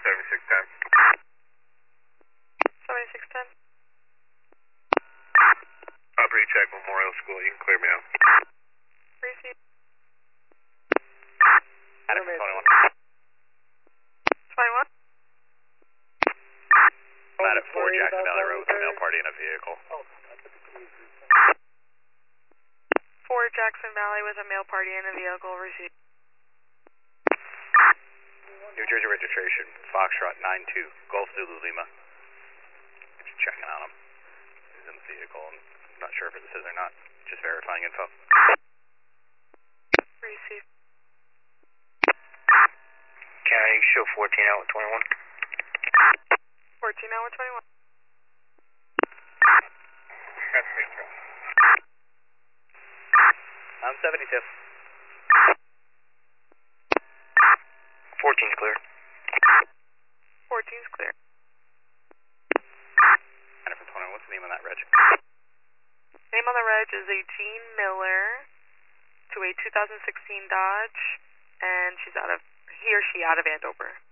7610. 7610. Property check, Memorial School. You can clear me out. Receive. Adam 21. 21. I'm at 4 Jackson Valley Road with a male party in a vehicle. 4 Jackson Valley with a male party in a vehicle. Receive. New Jersey registration, Foxtrot 92, Golf Zulu Lima. Just checking on him. He's in the vehicle. I'm not sure if this is or not. Just verifying info. Receive. County, show 14 out with 21. 14 out with 21. I'm 72. 14's clear. 14's clear. And from 21, what's the name on that reg? Name on the reg is a Jean Miller to a 2016 Dodge, and he or she out of Andover.